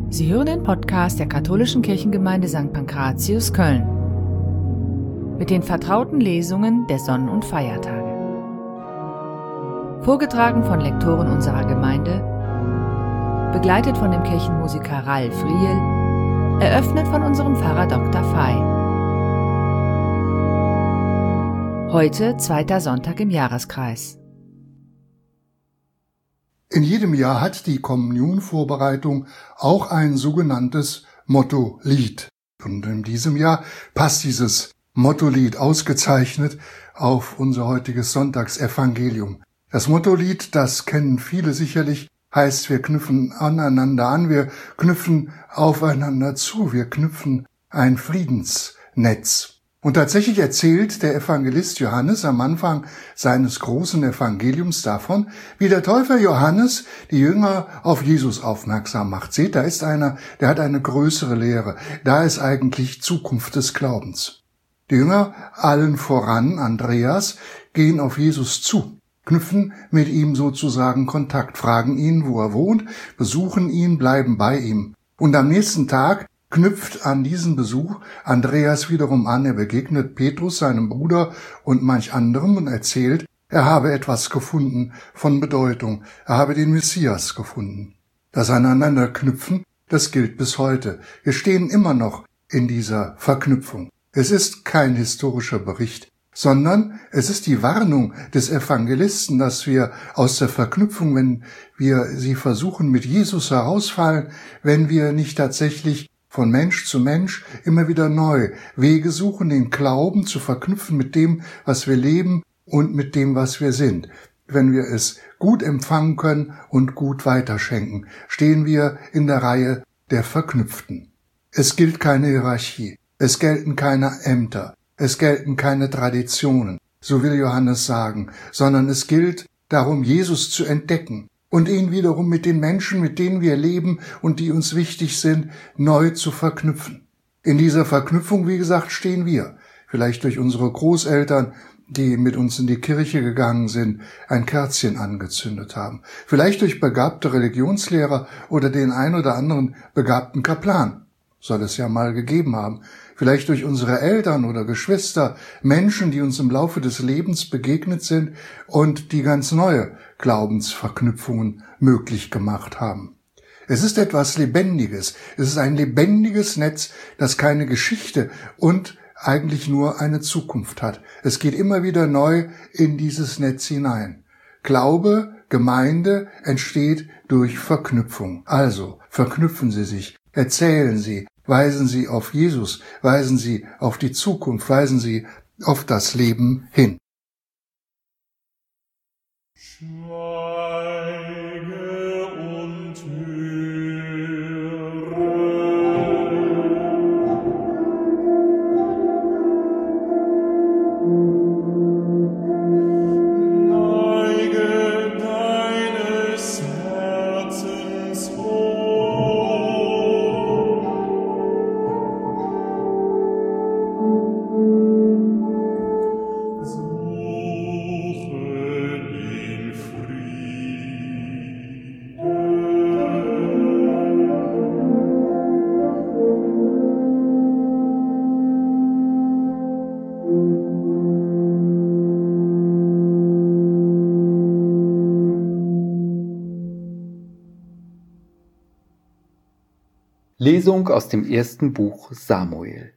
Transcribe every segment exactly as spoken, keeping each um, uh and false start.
Sie hören den Podcast der katholischen Kirchengemeinde Sankt Pankratius Köln mit den vertrauten Lesungen der Sonn- und Feiertage. Vorgetragen von Lektoren unserer Gemeinde, begleitet von dem Kirchenmusiker Ralf Riel, eröffnet von unserem Pfarrer Doktor Fey. Heute zweiter Sonntag im Jahreskreis. In jedem Jahr hat die Kommunionvorbereitung auch ein sogenanntes Motto-Lied. Und in diesem Jahr passt dieses Motto-Lied ausgezeichnet auf unser heutiges Sonntagsevangelium. Das Motto-Lied, das kennen viele sicherlich, heißt, wir knüpfen aneinander an, wir knüpfen aufeinander zu, wir knüpfen ein Friedensnetz. Und tatsächlich erzählt der Evangelist Johannes am Anfang seines großen Evangeliums davon, wie der Täufer Johannes die Jünger auf Jesus aufmerksam macht. Seht, da ist einer, der hat eine größere Lehre. Da ist eigentlich Zukunft des Glaubens. Die Jünger, allen voran Andreas, gehen auf Jesus zu, knüpfen mit ihm sozusagen Kontakt, fragen ihn, wo er wohnt, besuchen ihn, bleiben bei ihm. Und am nächsten Tag knüpft an diesen Besuch Andreas wiederum an. Er begegnet Petrus, seinem Bruder, und manch anderem und erzählt, er habe etwas gefunden von Bedeutung. Er habe den Messias gefunden. Das Aneinanderknüpfen, das gilt bis heute. Wir stehen immer noch in dieser Verknüpfung. Es ist kein historischer Bericht, sondern es ist die Warnung des Evangelisten, dass wir aus der Verknüpfung, wenn wir sie versuchen, mit Jesus herausfallen, wenn wir nicht tatsächlich von Mensch zu Mensch immer wieder neu Wege suchen, den Glauben zu verknüpfen mit dem, was wir leben und mit dem, was wir sind. Wenn wir es gut empfangen können und gut weiterschenken, stehen wir in der Reihe der Verknüpften. Es gilt keine Hierarchie, es gelten keine Ämter, es gelten keine Traditionen, so will Johannes sagen, sondern es gilt darum, Jesus zu entdecken und ihn wiederum mit den Menschen, mit denen wir leben und die uns wichtig sind, neu zu verknüpfen. In dieser Verknüpfung, wie gesagt, stehen wir, vielleicht durch unsere Großeltern, die mit uns in die Kirche gegangen sind, ein Kerzchen angezündet haben, vielleicht durch begabte Religionslehrer oder den ein oder anderen begabten Kaplan, soll es ja mal gegeben haben, vielleicht durch unsere Eltern oder Geschwister, Menschen, die uns im Laufe des Lebens begegnet sind und die ganz neue Glaubensverknüpfungen möglich gemacht haben. Es ist etwas Lebendiges. Es ist ein lebendiges Netz, das keine Geschichte und eigentlich nur eine Zukunft hat. Es geht immer wieder neu in dieses Netz hinein. Glaube, Gemeinde entsteht durch Verknüpfung. Also, verknüpfen Sie sich, erzählen Sie, weisen Sie auf Jesus, weisen Sie auf die Zukunft, weisen Sie auf das Leben hin. Schweige und höre. Neige deines Herzens Ohr. Suche den Lesung aus dem ersten Buch Samuel.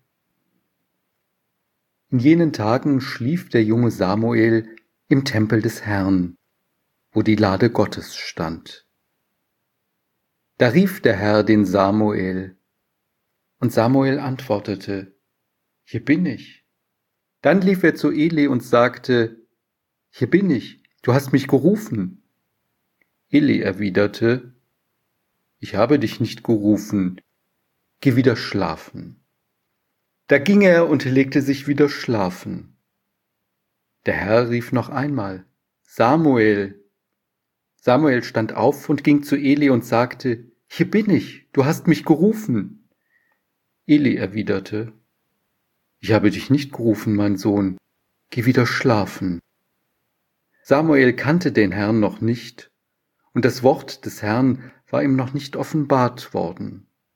In jenen Tagen schlief der junge Samuel im Tempel des Herrn, wo die Lade Gottes stand. Da rief der Herr den Samuel, und Samuel antwortete, hier bin ich. Dann lief er zu Eli und sagte, hier bin ich, du hast mich gerufen. Eli erwiderte, ich habe dich nicht gerufen, geh wieder schlafen. Da ging er und legte sich wieder schlafen. Der Herr rief noch einmal, Samuel. Samuel stand auf und ging zu Eli und sagte, hier bin ich, du hast mich gerufen. Eli erwiderte, ich habe dich nicht gerufen, mein Sohn, geh wieder schlafen. Samuel kannte den Herrn noch nicht, und das Wort des Herrn war ihm noch nicht offenbart worden.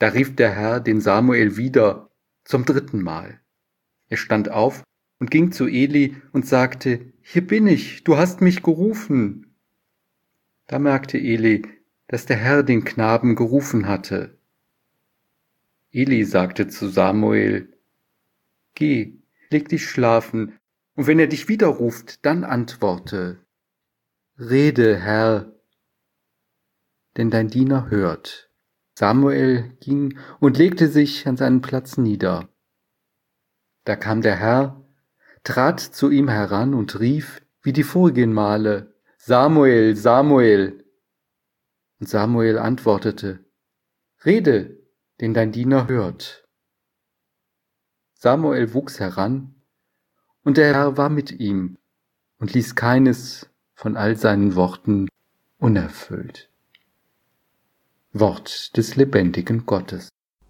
Da rief der Herr den Samuel wieder zum dritten Mal. Er stand auf und ging zu Eli und sagte, »Hier bin ich, du hast mich gerufen.« Da merkte Eli, dass der Herr den Knaben gerufen hatte. Eli sagte zu Samuel, »Geh, leg dich schlafen, und wenn er dich wieder ruft, dann antworte, »Rede, Herr, denn dein Diener hört.« Samuel ging und legte sich an seinen Platz nieder. Da kam der Herr, trat zu ihm heran und rief, wie die vorigen Male, »Samuel, Samuel!« Und Samuel antwortete, »Rede, denn dein Diener hört.« Samuel wuchs heran, und der Herr war mit ihm und ließ keines von all seinen Worten unerfüllt. Wort des lebendigen Gottes.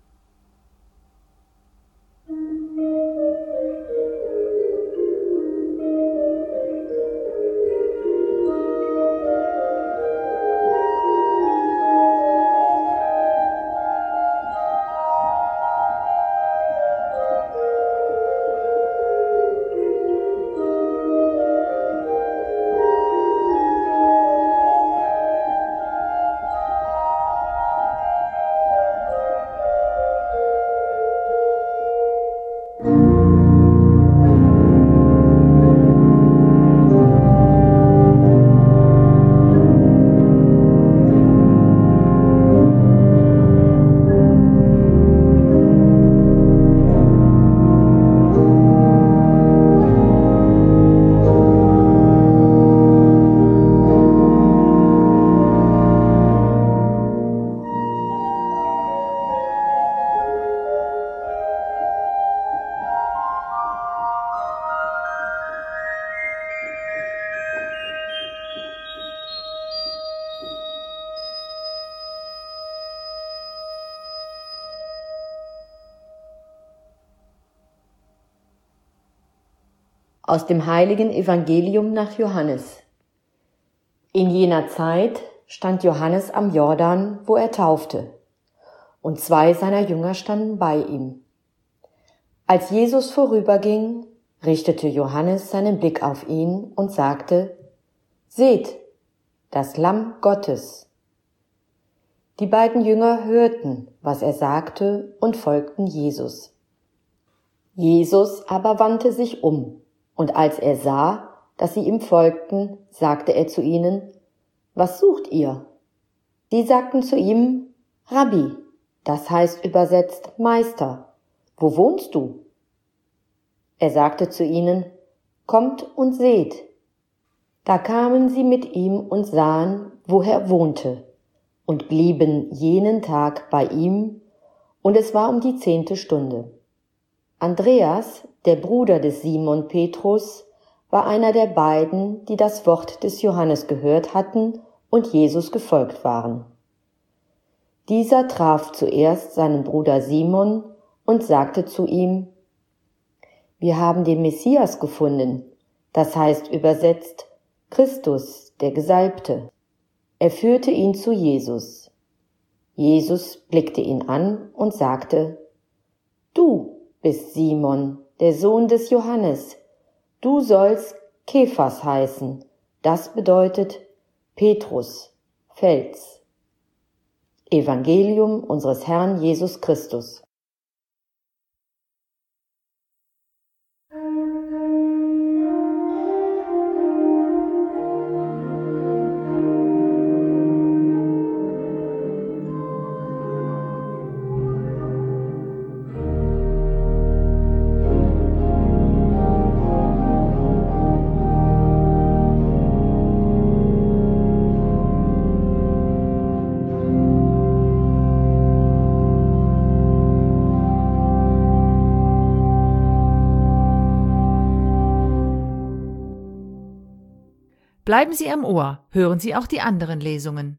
Aus dem heiligen Evangelium nach Johannes. In jener Zeit stand Johannes am Jordan, wo er taufte, und zwei seiner Jünger standen bei ihm. Als Jesus vorüberging, richtete Johannes seinen Blick auf ihn und sagte, »Seht, das Lamm Gottes!« Die beiden Jünger hörten, was er sagte, und folgten Jesus. Jesus aber wandte sich um, und als er sah, dass sie ihm folgten, sagte er zu ihnen, »Was sucht ihr?« Sie sagten zu ihm, »Rabbi«, das heißt übersetzt Meister, »wo wohnst du?« Er sagte zu ihnen, »Kommt und seht.« Da kamen sie mit ihm und sahen, wo er wohnte, und blieben jenen Tag bei ihm, und es war um die zehnte Stunde. Andreas, der Bruder des Simon Petrus, war einer der beiden, die das Wort des Johannes gehört hatten und Jesus gefolgt waren. Dieser traf zuerst seinen Bruder Simon und sagte zu ihm, »Wir haben den Messias gefunden«, das heißt übersetzt Christus, der Gesalbte. Er führte ihn zu Jesus. Jesus blickte ihn an und sagte, »Du bist Simon, der Sohn des Johannes. Du sollst Kephas heißen. Das bedeutet Petrus, Fels.« Evangelium unseres Herrn Jesus Christus. Bleiben Sie am Ohr, hören Sie auch die anderen Lesungen.